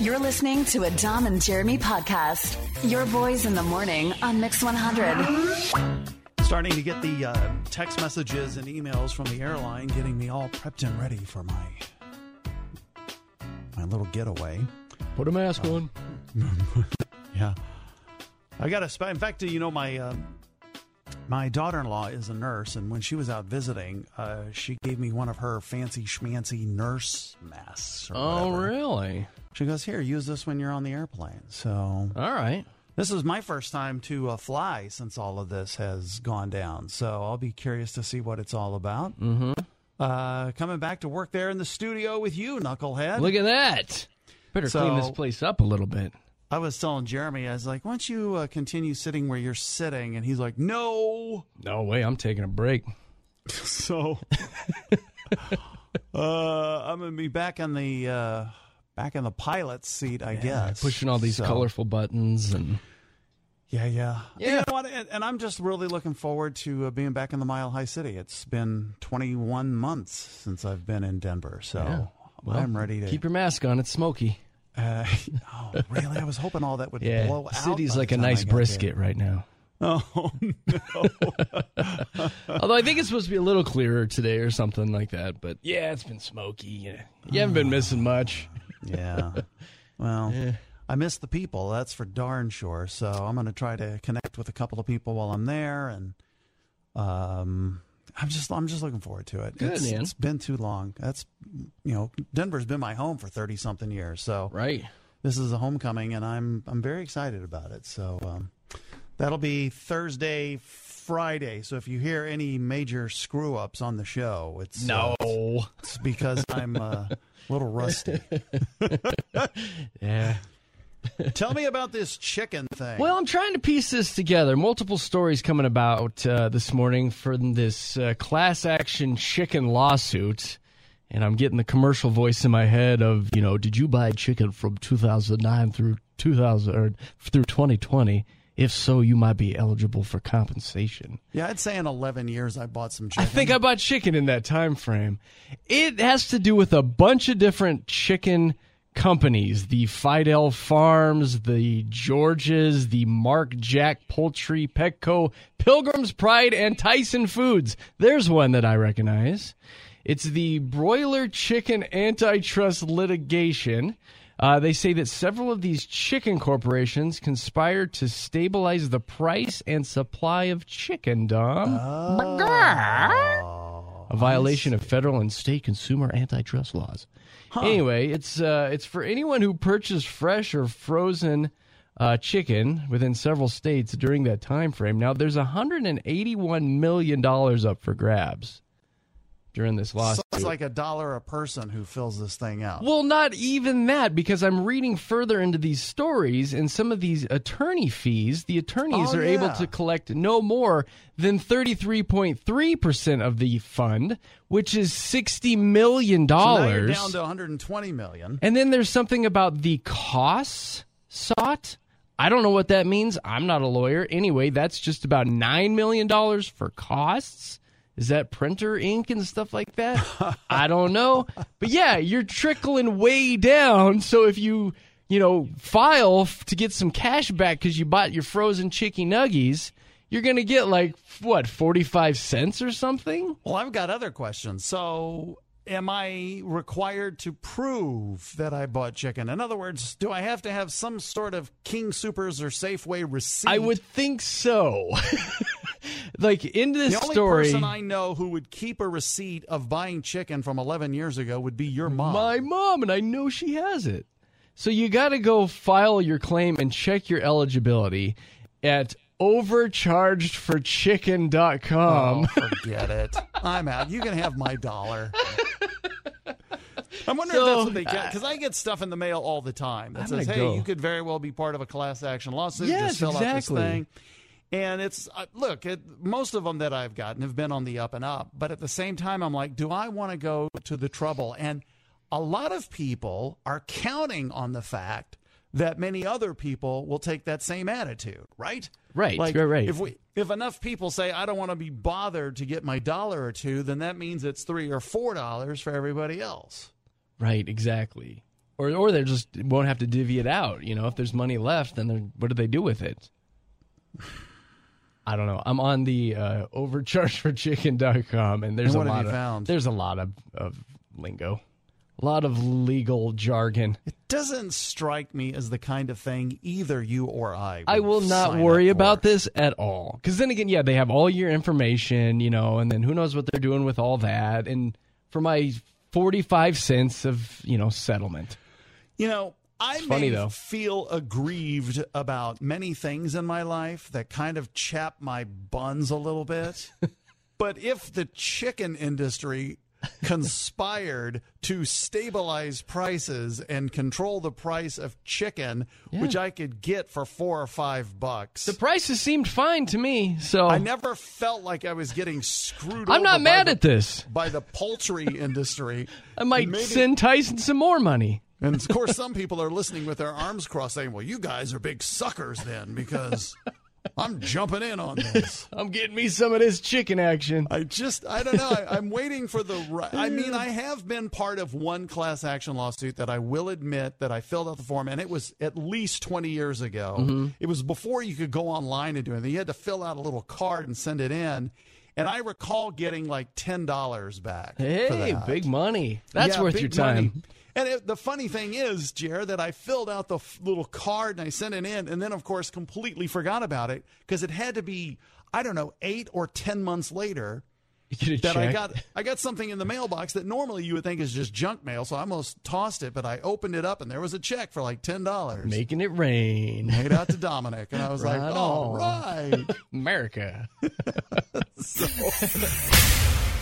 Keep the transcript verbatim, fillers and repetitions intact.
You're listening to a Dom and Jeremy podcast. Your boys in the morning on Mix one hundred. Starting to get the uh, text messages and emails from the airline, getting me all prepped and ready for my my little getaway. Put a mask uh, on. Yeah, I got to. In fact, you know, my uh, my daughter-in-law is a nurse, and when she was out visiting, uh, she gave me one of her fancy schmancy nurse masks. Or oh, whatever. Really? She goes, "Here, use this when you're on the airplane." So, all right. This is my first time to uh, fly since all of this has gone down, so I'll be curious to see what it's all about. Mm-hmm. Uh, coming back to work there in the studio with you, Knucklehead. Look at that. Better So, clean this place up a little bit. I was telling Jeremy, I was like, why don't you uh, continue sitting where you're sitting? And he's like, no. No way, I'm taking a break. So uh, I'm going to be back in the... Uh, Back in the pilot's seat, I yeah, guess. Pushing all these so, colorful buttons. and Yeah, yeah. Yeah. You know what? And, and I'm just really looking forward to uh, being back in the Mile High City. It's been twenty-one months since I've been in Denver, so Yeah. Well, I'm ready to... Keep your mask on. It's smoky. Uh, oh, really? I was hoping all that would Yeah, blow out. city's by like the a time I nice got brisket there. right now. Oh, no. Although I think it's supposed to be a little clearer today or something like that. But yeah, it's been smoky. Yeah. You haven't been missing much. Yeah. Well, Yeah. I miss the people, that's for darn sure. So I'm going to try to connect with a couple of people while I'm there, and um, I'm just I'm just looking forward to it. Good, it's, man. It's been too long. That's you know, Denver's been my home for thirty something years. So Right. this is a homecoming, and I'm I'm very excited about it. So um, that'll be Thursday, Friday. So if you hear any major screw ups on the show, it's No. uh, it's because I'm uh, a little rusty. Yeah. Tell me about this chicken thing. Well, I'm trying to piece this together. Multiple stories coming about uh, this morning from this uh, class action chicken lawsuit. And I'm getting the commercial voice in my head of, you know, did you buy chicken from two thousand nine through two thousand or through twenty twenty? If so, you might be eligible for compensation. Yeah, I'd say in eleven years I bought some chicken. I think I bought chicken in that time frame. It has to do with a bunch of different chicken companies, the Fidel Farms, the Georges, the Mark Jack Poultry, Petco, Pilgrim's Pride, and Tyson Foods. There's one that I recognize. It's the broiler chicken antitrust litigation. Uh, they say that several of these chicken corporations conspired to stabilize the price and supply of chicken, Dom. Oh, A violation of federal and state consumer antitrust laws. Huh. Anyway, it's uh, it's for anyone who purchased fresh or frozen uh, chicken within several states during that time frame. Now, there's one hundred eighty-one million dollars up for grabs during this lawsuit. So it's like a dollar a person who fills this thing out. Well, not even that, because I'm reading further into these stories, and some of these attorney fees, the attorneys Oh, are yeah. able to collect no more than thirty-three point three percent of the fund, which is sixty million dollars. So now you're down to one hundred twenty million dollars. And then there's something about the costs sought. I don't know what that means. I'm not a lawyer. Anyway, that's just about nine million dollars for costs. Is that printer ink and stuff like that? I don't know. But yeah, you're trickling way down. So if you, you know, file f- to get some cash back because you bought your frozen chicky nuggies, you're going to get like, what, forty-five cents or something? Well, I've got other questions. So am I required to prove that I bought chicken? In other words, do I have to have some sort of King Supers or Safeway receipt? I would think so. Like, in this the only story, person I know who would keep a receipt of buying chicken from eleven years ago would be your mom. my mom, and I know she has it. So you got to go file your claim and check your eligibility at overcharged for chicken dot com. Oh, forget it. I'm out. You can have my dollar. I'm wondering So, if that's what they get, because I get stuff in the mail all the time that I'm says, gonna hey, go. you could very well be part of a class action lawsuit. Yes, Just fill out this exactly. thing. And it's, uh, look, it, most of them that I've gotten have been on the up and up. But at the same time, I'm like, do I want to go to the trouble? And a lot of people are counting on the fact that many other people will take that same attitude, right? Right, Like, right, right. If we, if enough people say, I don't want to be bothered to get my dollar or two, then that means it's three or four dollars for everybody else. Right, exactly. Or or they just won't have to divvy it out. You know, if there's money left, then they're- what do they do with it? I don't know. I'm on the uh, overcharge for chicken dot com, and there's And what a have lot you of found? there's a lot of, of lingo, a lot of legal jargon. It doesn't strike me as the kind of thing either you or I would I will not sign worry up for. about this at all. Because then again, yeah, they have all your information, you know, and then who knows what they're doing with all that. And for my forty-five cents of, you know, settlement. You know, I It's may funny, though. feel aggrieved about many things in my life that kind of chap my buns a little bit. But if the chicken industry conspired to stabilize prices and control the price of chicken, Yeah. which I could get for four or five bucks, The prices seemed fine to me, so I never felt like I was getting screwed I'm over not by mad the- at this. by the poultry industry. I might Maybe- send Tyson some more money. And of course, some people are listening with their arms crossed saying, well, you guys are big suckers then, because I'm jumping in on this. I'm getting me some of this chicken action. I just, I don't know. I, I'm waiting for the right. I mean, I have been part of one class action lawsuit that I will admit that I filled out the form, and it was at least twenty years ago. Mm-hmm. It was before you could go online and do anything. You had to fill out a little card and send it in. And I recall getting like ten dollars back. for Hey, that. big money. That's Yeah, worth big your time. money. And it, the funny thing is, Jared, that I filled out the f- little card and I sent it in, and then, of course, completely forgot about it because it had to be, I don't know, eight or ten months later You get a that I check. got I got something in the mailbox that normally you would think is just junk mail, so I almost tossed it, but I opened it up and there was a check for like ten dollars. Making it rain. Made out to Dominic, and I was Right like, all on. right. America.